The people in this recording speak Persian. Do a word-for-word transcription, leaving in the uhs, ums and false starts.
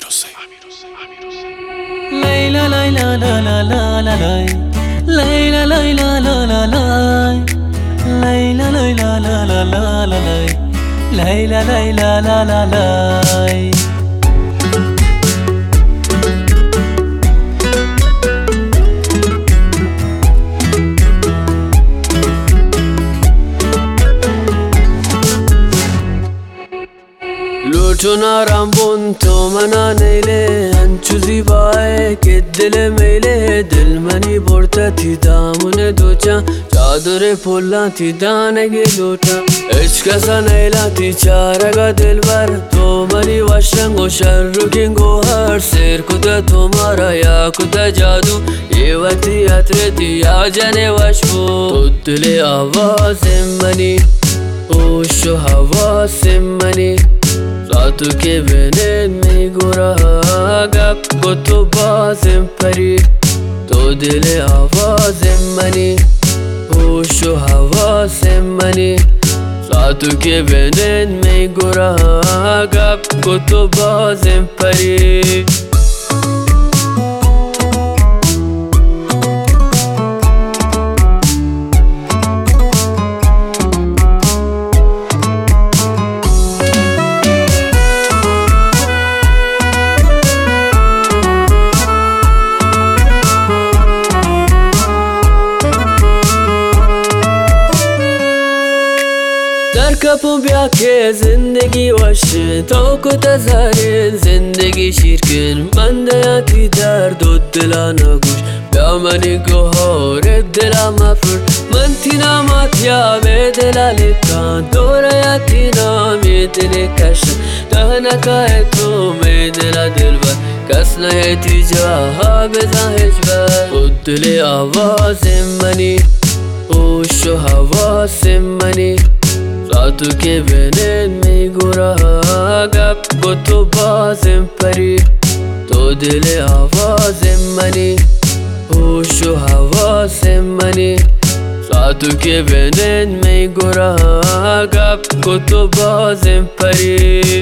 Layla layla la la la la lay Layla layla la la lay Layla layla la la la la lay Layla layla la la lay لوچونا رامبون تو منا نیله انچو زیبای که دل میله دل منی برتا تی دامون دوچا چادر پولا تی دانگی لوٹا اشکسا نیلا تی چارگا دل بر تو منی وشنگ و شر کنگو هر سیر کتا تمہارا یا کتا جادو یہ وقتی عطرتی یا جانے وشبو تو دل آواز منی اوش و حواس منی راتو که بینه میگوره گپ کتو بازم پری تو دل آواز منی هوش و حواس منی راتو که بینه میگوره گپ کتو بازم پری در کپو بیا که زندگی وشه تو کتا زارین زندگی شیرکن من دیاتی درد و دلا نگوش بیا منی گوهار دلا مفر من تینا ماتیا به دلا لکان دورا یا تینا می دل کشن دهنکای تو می دلا دل بر کس نیتی جاها بزا هجبر خود دل آواز منی اوش و حواس منی راتو که بینه میگوره گپ کتو بازم پری تو دل آواز منی هوش و حواس منی راتو که بینه میگوره گپ کتو بازم پری